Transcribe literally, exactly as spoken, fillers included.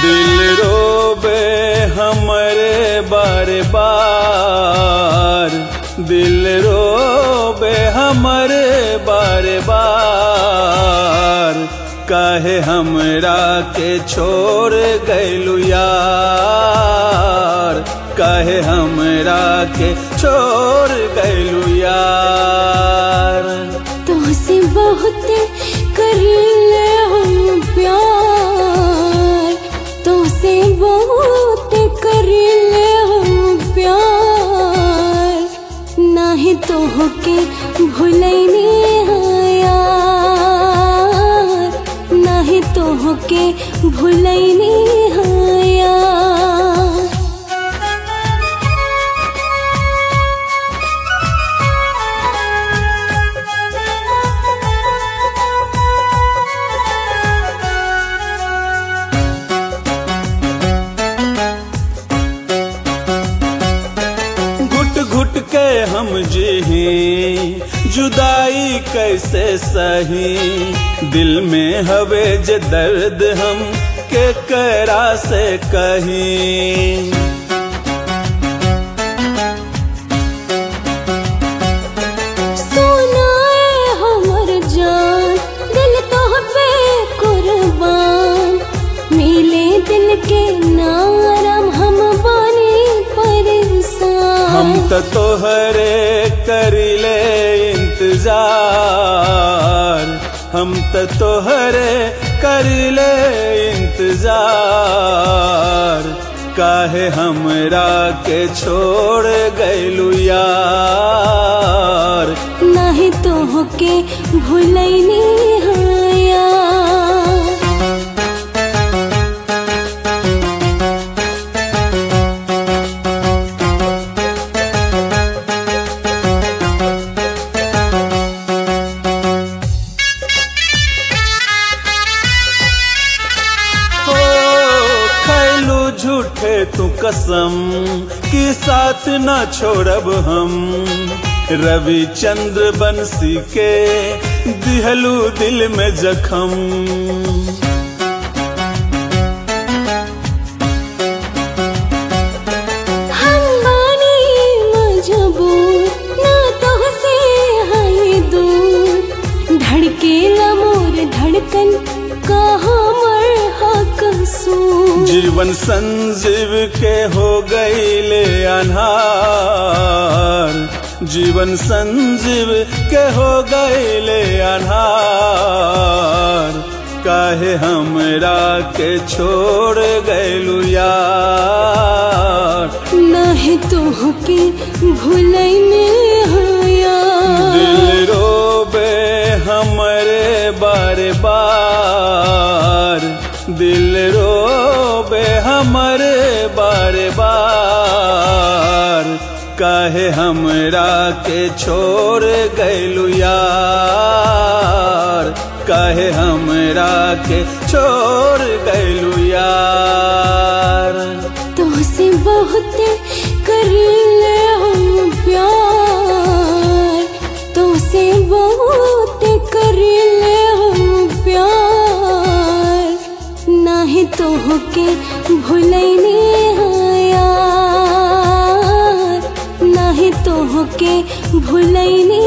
दिल रोबे हमरे बार बार, दिल रोबे हमरे बार बार, काहे हमरा के छोड़ गइलू यार, काहे हमरा के छोड़ गइलू यार। तुझसे बहुत करीले हम प्यार, तुझसे बहुत करीले हम प्यार, नाही तो होके भुलैनी यार, नाही तो होके भुलैनी यार। घुट के हम जीही जुदाई कैसे सही, दिल में हवे जे दर्द हम के करा से कहीं। सोनाए हमर जान दिल तोह पे कुर्बान, मिले दिल के नारम हम बानी परेशान। हम तो तोहरे करिले इंतजार, हम तो तोहरे करिले इंतजार, काहे हमरा के छोड़ गइलू यार, नाही तो होके भुलैनी यार। झूठे तू कसम की साथ न छोड़ब हम, रविचंद्र बंसी के दिहलू दिल में जखम। हम बानी मजबूर ना तोहसे है दूर, धड़केला मोर धड़कन का हमर कसूर। जीवन संजीव के हो गईले अनहार, जीवन संजीव के हो गईले अनहार, काहे हमरा के छोड़ गइलू यार, नाही तो होके भुलैनी यार। दिल रोबे हमरे बार बार, दिल रोबे हमरे बार बार, काहे हमरा के छोड़ गइलू यार, काहे हमरा के छोड़ गइलू यार। तुझसे बहुत करीले हम प्यार, तुझसे बहुत करीले हम प्यार, नाही तो होके भुलैनी यार, नाही तो होके भुलैनी